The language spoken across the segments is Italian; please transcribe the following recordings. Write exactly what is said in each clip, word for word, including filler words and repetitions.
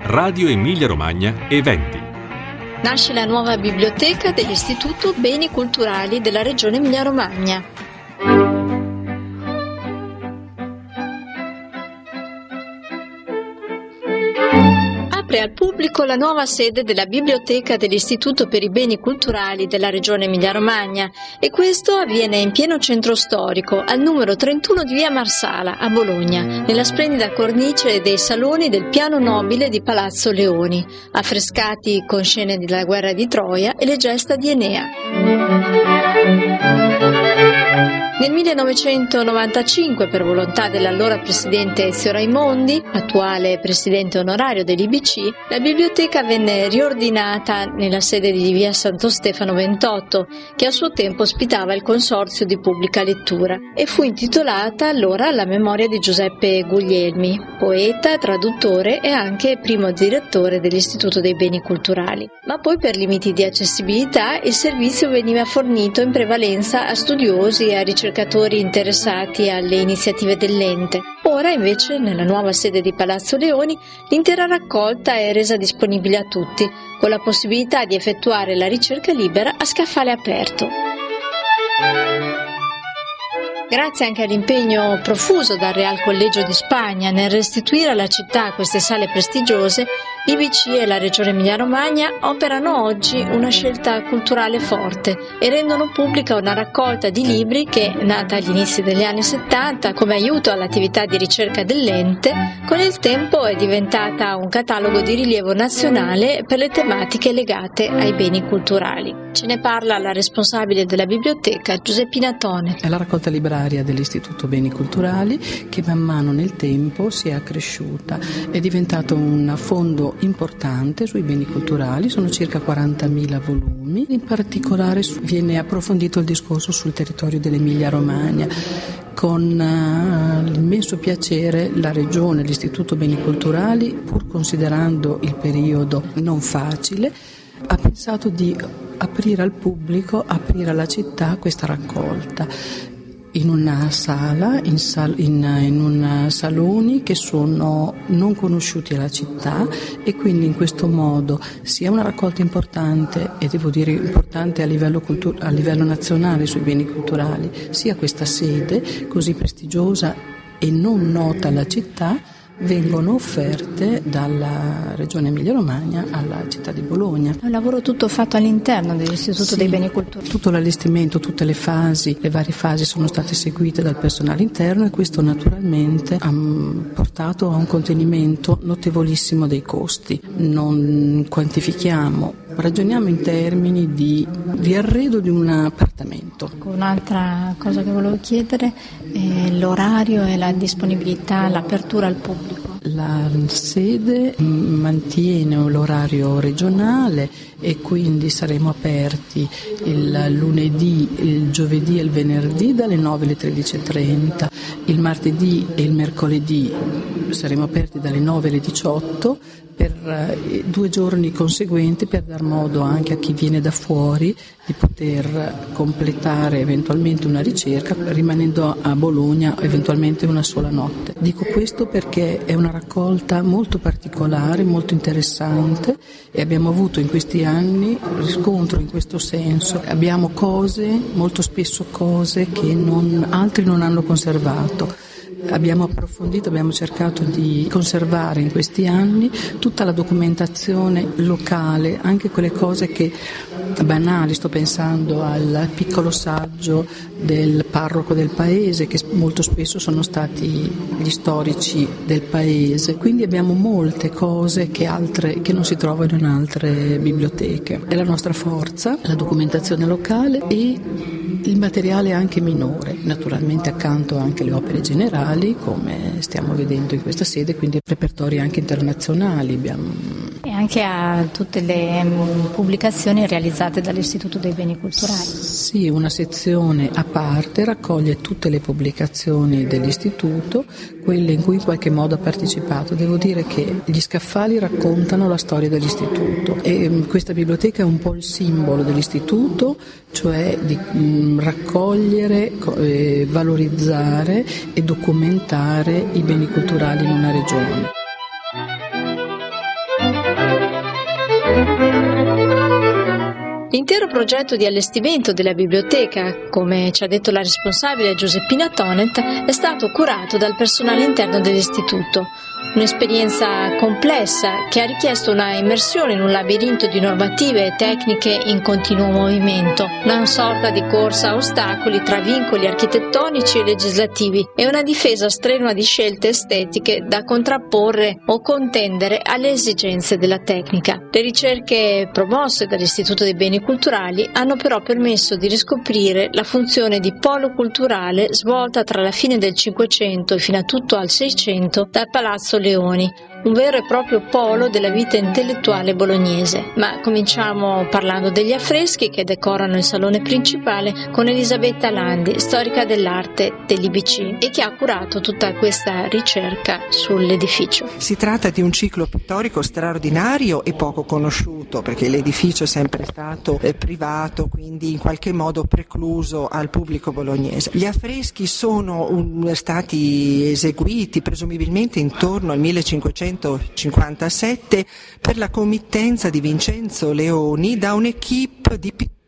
Radio Emilia Romagna Eventi. Nasce la nuova biblioteca dell'Istituto Beni Culturali della Regione Emilia Romagna. Apre al pubblico la nuova sede della biblioteca dell'Istituto per i Beni Culturali della Regione Emilia Romagna, e questo avviene in pieno centro storico, al numero trentuno di via Marsala, a Bologna, nella splendida cornice dei saloni del piano nobile di Palazzo Leoni, affrescati con scene della guerra di Troia e le gesta di Enea. Nel millenovecentonovantacinque, per volontà dell'allora presidente Ezio Raimondi, attuale presidente onorario dell'I B C, la biblioteca venne riordinata nella sede di via Santo Stefano ventotto, che a suo tempo ospitava il Consorzio di Pubblica Lettura, e fu intitolata allora alla memoria di Giuseppe Guglielmi, poeta, traduttore e anche primo direttore dell'Istituto dei Beni Culturali. Ma poi, per limiti di accessibilità, il servizio veniva fornito in prevalenza a studiosi e a ricercatori ricercatori interessati alle iniziative dell'ente. Ora, invece, nella nuova sede di Palazzo Leoni, l'intera raccolta è resa disponibile a tutti, con la possibilità di effettuare la ricerca libera a scaffale aperto. Grazie anche all'impegno profuso dal Real Collegio di Spagna nel restituire alla città queste sale prestigiose, l'I B C e la Regione Emilia-Romagna operano oggi una scelta culturale forte e rendono pubblica una raccolta di libri che, nata agli inizi degli anni settanta come aiuto all'attività di ricerca dell'ente, con il tempo è diventata un catalogo di rilievo nazionale per le tematiche legate ai beni culturali. Ce ne parla la responsabile della biblioteca, Giuseppina Tone. È la raccolta libraria dell'Istituto Beni Culturali che man mano nel tempo si è accresciuta. È diventato un fondo importante sui beni culturali, sono circa quarantamila volumi. In particolare viene approfondito il discorso sul territorio dell'Emilia Romagna. Con uh, l'immenso piacere la Regione, l'Istituto Beni Culturali, pur considerando il periodo non facile, ha pensato di aprire al pubblico, aprire alla città questa raccolta in una sala, in, sal, in, in un saloni che sono non conosciuti alla città, e quindi in questo modo sia una raccolta importante, e devo dire importante a livello, cultur- a livello nazionale sui beni culturali, sia questa sede così prestigiosa e non nota alla città vengono offerte dalla Regione Emilia-Romagna alla città di Bologna. È un lavoro tutto fatto all'interno dell'Istituto sì, dei Beni Culturali. Tutto l'allestimento, tutte le fasi, le varie fasi sono state seguite dal personale interno, e questo naturalmente ha portato a un contenimento notevolissimo dei costi. Non quantifichiamo, ragioniamo in termini di, di arredo di un appartamento. Un'altra cosa che volevo chiedere è l'orario e la disponibilità, l'apertura al pubblico. La sede mantiene l'orario regionale e quindi saremo aperti il lunedì, il giovedì e il venerdì dalle nove alle tredici e trenta, il martedì e il mercoledì saremo aperti dalle nove alle diciotto per due giorni conseguenti, per dar modo anche a chi viene da fuori di poter completare eventualmente una ricerca rimanendo a Bologna eventualmente una sola notte. Dico questo perché è una raccolta molto particolare, molto interessante, e abbiamo avuto in questi anni riscontro in questo senso. Abbiamo cose, molto spesso cose che non, altri non hanno conservato. Abbiamo approfondito, abbiamo cercato di conservare in questi anni tutta la documentazione locale, anche quelle cose che banali, sto pensando al piccolo saggio del parroco del paese, che molto spesso sono stati gli storici del paese, quindi abbiamo molte cose che, altre, che non si trovano in altre biblioteche. È la nostra forza, la documentazione locale e il materiale anche minore, naturalmente accanto anche le opere generali, come stiamo vedendo in questa sede, quindi repertori anche internazionali. Abbiamo... E anche a tutte le um, pubblicazioni realizzate dall'Istituto dei Beni Culturali. Sì, una sezione a parte raccoglie tutte le pubblicazioni dell'Istituto, quelle in cui in qualche modo ha partecipato. Devo dire che gli scaffali raccontano la storia dell'Istituto, e um, questa biblioteca è un po' il simbolo dell'Istituto, cioè di um, raccogliere, eh, valorizzare e documentare i beni culturali in una regione. L'intero progetto di allestimento della biblioteca, come ci ha detto la responsabile Giuseppina Tonet, è stato curato dal personale interno dell'istituto. Un'esperienza complessa che ha richiesto una immersione in un labirinto di normative e tecniche in continuo movimento, una sorta di corsa a ostacoli tra vincoli architettonici e legislativi e una difesa strenua di scelte estetiche da contrapporre o contendere alle esigenze della tecnica. Le ricerche promosse dall'Istituto dei Beni Culturali hanno però permesso di riscoprire la funzione di polo culturale svolta tra la fine del Cinquecento e fino a tutto al Seicento dal Palazzo Leoni, un vero e proprio polo della vita intellettuale bolognese. Ma cominciamo parlando degli affreschi che decorano il salone principale con Elisabetta Landi, storica dell'arte dell'I B C e che ha curato tutta questa ricerca sull'edificio. Si tratta di un ciclo pittorico straordinario e poco conosciuto, perché l'edificio è sempre stato eh, privato, quindi in qualche modo precluso al pubblico bolognese. Gli affreschi sono un, stati eseguiti presumibilmente intorno al millecinquecentocinquantasette per la committenza di Vincenzo Leoni da un'equipe di pittori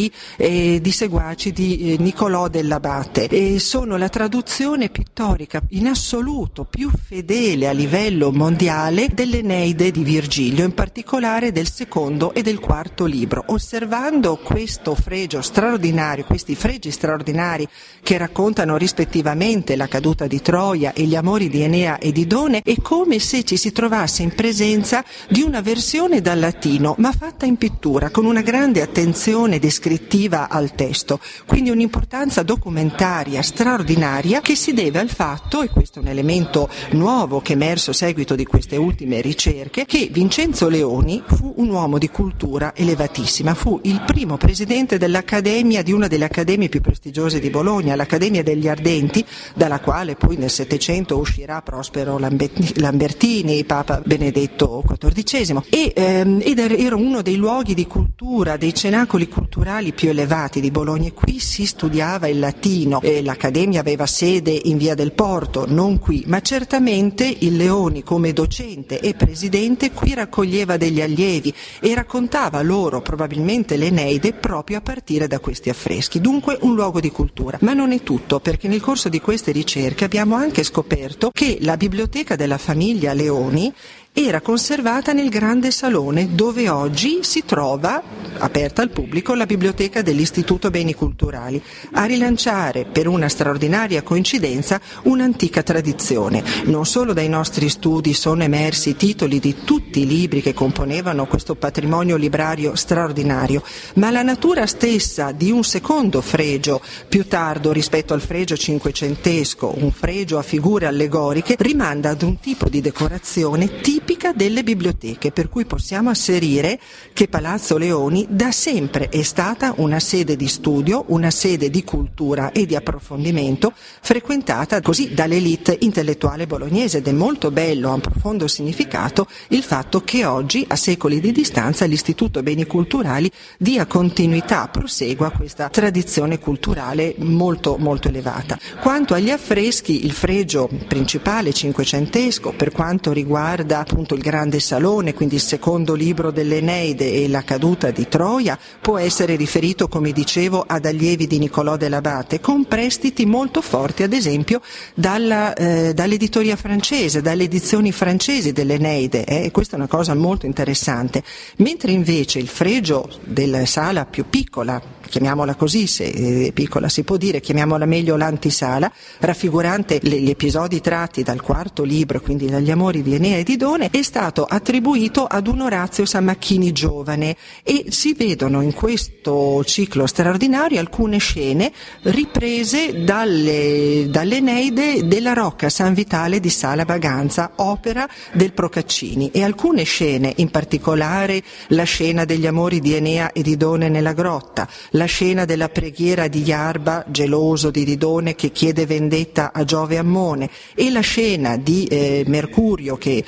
e di seguaci di eh, Niccolò dell'Abate, e sono la traduzione pittorica in assoluto più fedele a livello mondiale dell'Eneide di Virgilio, in particolare del secondo e del quarto libro. Osservando questo fregio straordinario, questi fregi straordinari che raccontano rispettivamente la caduta di Troia e gli amori di Enea e di Didone, è come se ci si trovasse in presenza di una versione dal latino ma fatta in pittura con una grande attenzione descrittiva al testo, quindi un'importanza documentaria straordinaria che si deve al fatto, e questo è un elemento nuovo che è emerso a seguito di queste ultime ricerche, che Vincenzo Leoni fu un uomo di cultura elevatissima, fu il primo presidente dell'Accademia, di una delle accademie più prestigiose di Bologna, l'Accademia degli Ardenti, dalla quale poi nel Settecento uscirà Prospero Lambertini, Papa Benedetto quattordicesimo, e, ehm, ed era uno dei luoghi di cultura, dei cenacoli culturali più elevati di Bologna, e qui si studiava il latino. E l'Accademia aveva sede in Via del Porto, non qui, ma certamente il Leoni come docente e presidente qui raccoglieva degli allievi e raccontava loro probabilmente l'Eneide proprio a partire da questi affreschi, dunque un luogo di cultura. Ma non è tutto, perché nel corso di queste ricerche abbiamo anche scoperto che la biblioteca della famiglia Leoni era conservata nel grande salone dove oggi si trova, aperta al pubblico, la biblioteca dell'Istituto Beni Culturali, a rilanciare per una straordinaria coincidenza un'antica tradizione. Non solo dai nostri studi sono emersi i titoli di tutti i libri che componevano questo patrimonio librario straordinario, ma la natura stessa di un secondo fregio più tardo rispetto al fregio cinquecentesco, un fregio a figure allegoriche, rimanda ad un tipo di decorazione tipica delle biblioteche, per cui possiamo asserire che Palazzo Leoni da sempre è stata una sede di studio, una sede di cultura e di approfondimento, frequentata così dall'elite intellettuale bolognese, ed è molto bello, ha un profondo significato il fatto che oggi, a secoli di distanza, l'Istituto Beni Culturali dia continuità, prosegua questa tradizione culturale molto molto elevata. Quanto agli affreschi, il fregio principale cinquecentesco, per quanto riguarda appunto il grande salone, quindi il secondo libro dell'Eneide e la caduta di Troia, può essere riferito, come dicevo, ad allievi di Niccolò dell'Abate, con prestiti molto forti, ad esempio dalla, eh, dall'editoria francese, dalle edizioni francesi dell'Eneide, eh, e questa è una cosa molto interessante. Mentre invece il fregio della sala più piccola, chiamiamola così, se è piccola si può dire, chiamiamola meglio l'antisala, raffigurante gli episodi tratti dal quarto libro, quindi dagli amori di Enea e di Didone, è stato attribuito ad un Orazio Sammarchini giovane, e si vedono in questo ciclo straordinario alcune scene riprese dalle, dall'Eneide della Rocca San Vitale di Sala Baganza, opera del Procaccini, e alcune scene, in particolare la scena degli amori di Enea e di Didone nella grotta, la scena della preghiera di Iarba, geloso di Didone, che chiede vendetta a Giove Ammone, e la scena di eh, Mercurio che in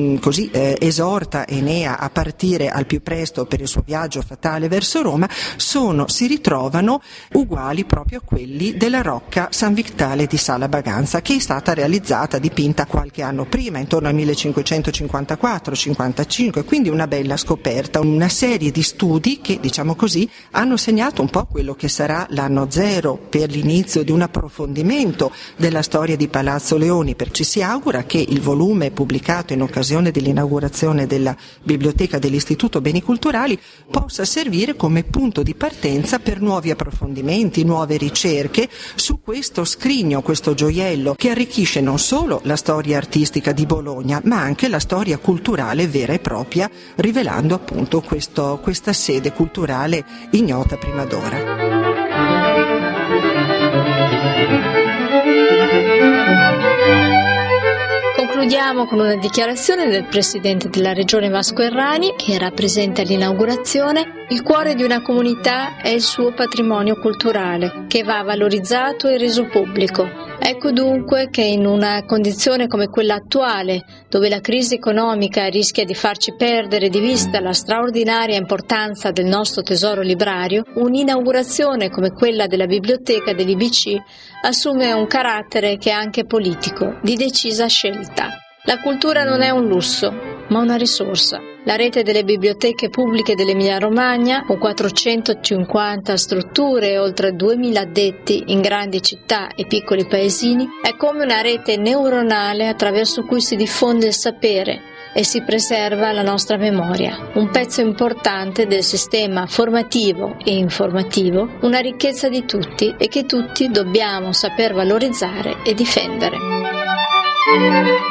mh, così eh, esorta Enea a partire al più presto per il suo viaggio fatale verso Roma, sono, si ritrovano uguali proprio a quelli della rocca San Victale di Sala Baganza, che è stata realizzata, dipinta qualche anno prima, intorno al millecinquecentocinquantaquattro cinquantacinque, quindi una bella scoperta, una serie di studi che, diciamo così, hanno segnato un po' quello che sarà l'anno zero per l'inizio di un approfondimento della storia di Palazzo Leoni. Per ci si augura che il volume pubblicato in occasione dell'inaugurazione della Biblioteca dell'Istituto Beni Culturali possa servire come punto di partenza per nuovi approfondimenti, nuove ricerche su questo scrigno, questo gioiello che arricchisce non solo la storia artistica di Bologna, ma anche la storia culturale vera e propria, rivelando appunto questo, questa sede culturale ignota prima d'ora. Concludiamo con una dichiarazione del presidente della regione Vasco Errani, che era presente all'inaugurazione. Il cuore di una comunità è il suo patrimonio culturale, che va valorizzato e reso pubblico. Ecco dunque che in una condizione come quella attuale, dove la crisi economica rischia di farci perdere di vista la straordinaria importanza del nostro tesoro librario, un'inaugurazione come quella della biblioteca dell'I B C assume un carattere che è anche politico, di decisa scelta. La cultura non è un lusso, ma una risorsa. La rete delle biblioteche pubbliche dell'Emilia-Romagna, con quattrocentocinquanta strutture e oltre duemila addetti in grandi città e piccoli paesini, è come una rete neuronale attraverso cui si diffonde il sapere e si preserva la nostra memoria, un pezzo importante del sistema formativo e informativo, una ricchezza di tutti e che tutti dobbiamo saper valorizzare e difendere.